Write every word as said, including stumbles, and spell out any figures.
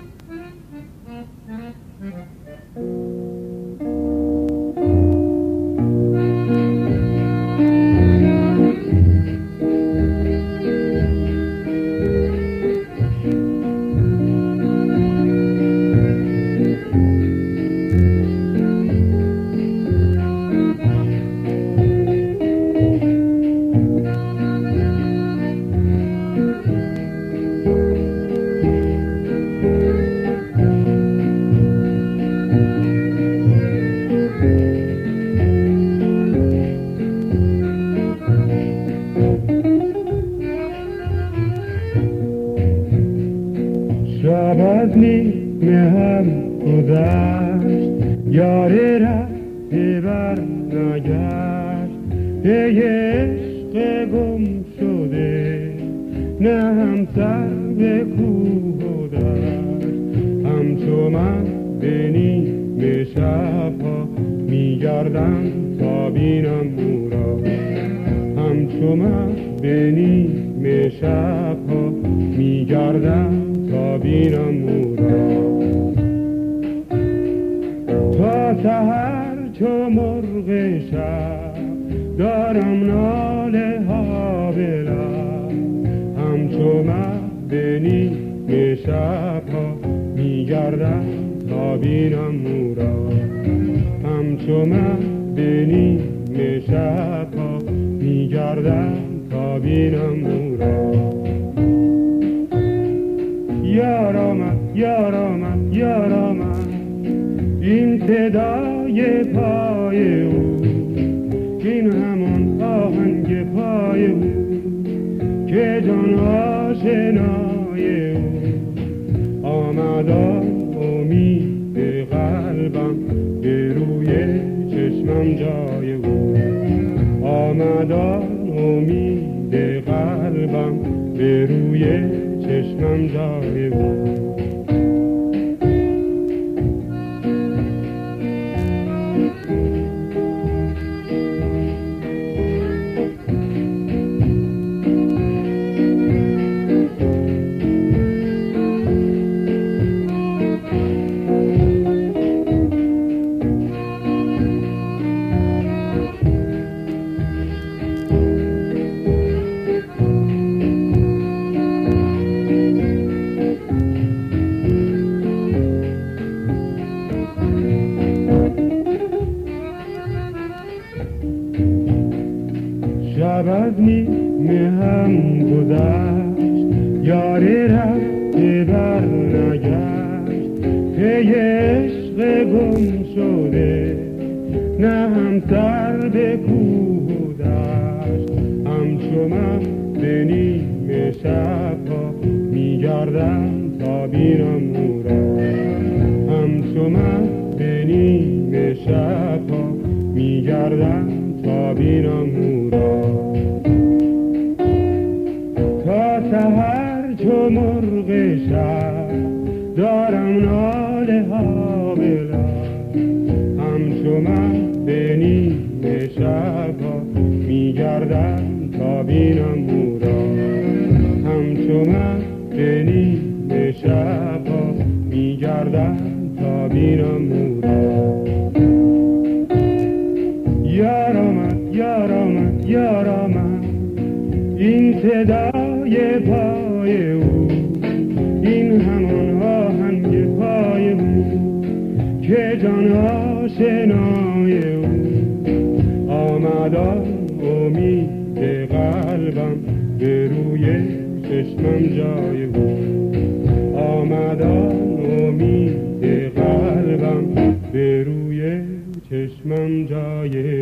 شب از نیمه هم گذشت، یاری رفته بر نگشت، پی عشق گم شده، نه هم سر به کوه و دشت. همچو من به نیمه شبها میگردم تا بینم او را، همچو من به نیمه شبها میگردم تا بینم او را. تا سحر چو مرغ شب دارم ناله ها به لب، همچو من به نیمه شبها میگردم تا بینم او را، همچو من به نیمه شبها میگردم تا بینم او را. یار آمد یار آمد یار آمد، این صدای پای او، این همان آهنگ پای او که جان آشنای او. آمد امید قلبم به روی چشمم جای او، آمد امید قلبم به روی چشمم جای او. شب از نیمه هم گذشت، یاری رفته بر نگشت، پی عشق گم شده، نه هم سر به کوه و دشت. همچو من به نیمه شبها میگردم تا بینم او را، همچو من به نیمه شبها میگردم تا بینم او را. تا سحر چو مرغ شب دارم ناله ها به لب، همچو من به نیمه شبها میگردم تا بینم او را، همچو من به نیمه شبها میگردم تا بینم او را. یار آمد یار آمد یار آمد، این صدای پای او، این همان آهنگ پای او که جان آشنای او. آمد امید قلبم به روی چشمم جای او، آمد امید قلبم به روی چشمم جای